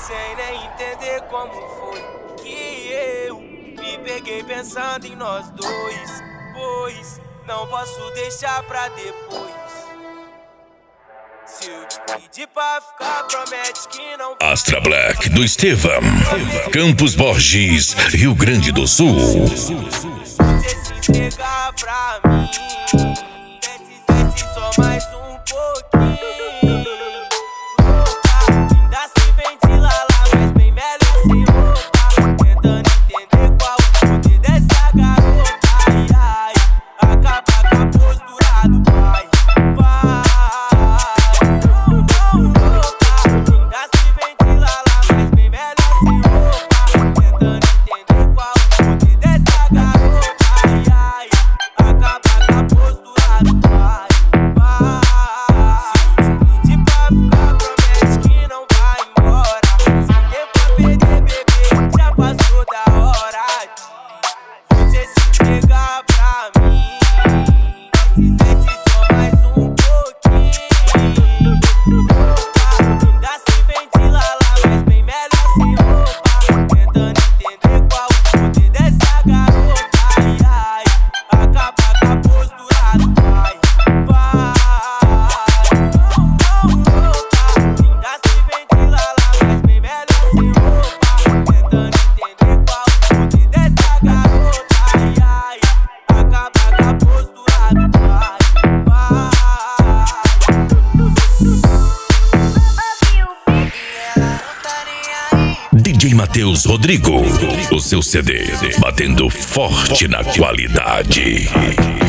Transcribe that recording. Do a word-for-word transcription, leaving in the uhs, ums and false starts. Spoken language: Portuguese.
sem nem entender como foi que eu me peguei pensando em nós dois. Pois não posso deixar pra depois. Se eu te pedir pra ficar, promete que não vai. Astra Black do Estevão, Campos Borges, Rio Grande do Sul. Você se entregar pra mim, desce, desce só mais um pouquinho. Ainda se vende lá, lá, mas bem melhor se roubar. Tentando entender qual o poder dessa garota. Ai, ai, acaba com a postura do pai. Vai, não, não, ainda se vende lá, lá, mas bem melhor se roubar. Tentando entender qual o poder dessa garota. Ai, ai, acaba com a postura do pai. Vai, se eu te pedir pra ficar, promete que não vai embora. Sem tempo pra perder, bebê, já passou da hora de você se entregar pra mim. Desce só mais um pouquinho. Ainda se vende lá, lá, mas bem melhor se roubar. Tentando entender qual o poder dessa garota. Ai, ai, acaba com a postura do pai. Vai, não, não, ainda se vende lá, lá, mas bem melhor se roubar. Tentando entender qual o poder dessa garota. Ai, ai, acaba com a postura do pai. Vai. D J Matheus Rodrigo, o seu C D, batendo forte na qualidade.